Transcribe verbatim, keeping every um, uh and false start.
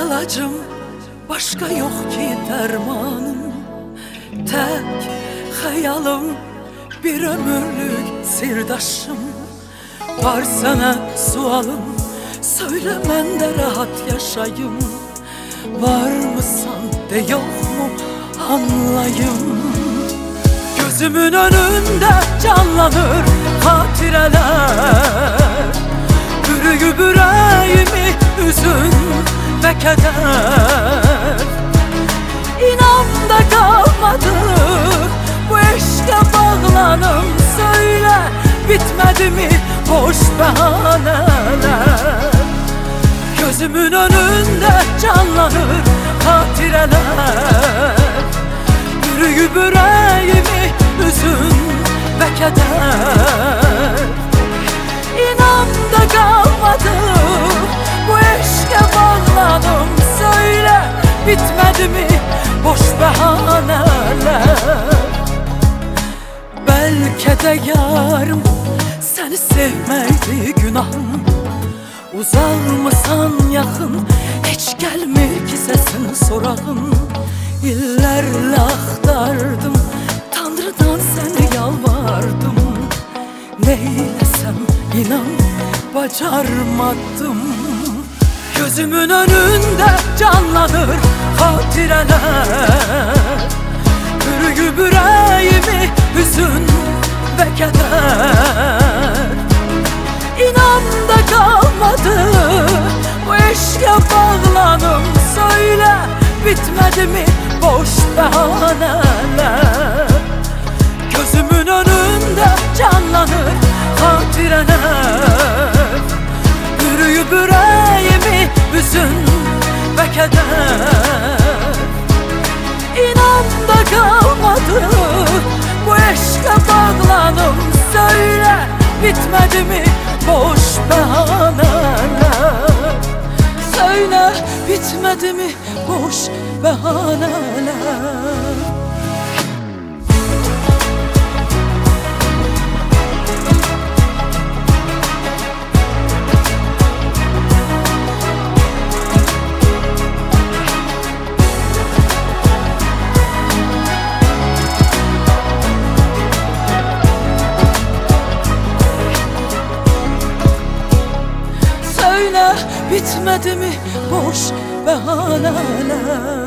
ilacım, başka yok ki dermanım. Tek hayalım, bir ömürlük sirdaşım. Var sana sualım, söyle ben de rahat yaşayım. Var mısan de yok mu anlayım. Gözümün önünde canlanır hatireler. Bürüyüp yüreğimi hüzün ve keder. İnan da kalmadı bu eşke bağlanım. Söyle bitmedi mi boş bahaneler. Gözümün önünde canlanır hatireler. Bürüyüp yüreğimi hüzün ve keder. İnan da kalmadı bu eşke bağlanım. Söyle bitmedi mi boş bahaneler. Belki de yarım seni sevmekti günahım. Uzalmasan yakın, hiç gelmir ki sesin sorağım. İllerle aktardım, Tanrı'dan seni yalvardım. Neylesem inan bacarmadım. Gözümün önünde canlanır hatireler. Bürüyüp yüreğimi hüzün ve keder. İnan da kalmadı bu eşke bağlanım. Söyle bitmedi mi boş bahaneler. Gözümün önünde canlanır hatireler. Bürüyüp yüreğimi hüzün ve keder. İnan da kalmadı bu eşke bağlanım. Söyle bitmedi mi boş bahaneler. Söyle bitmedi mi boş bahaneler. Söyle bitmedi mi boş bahaneler.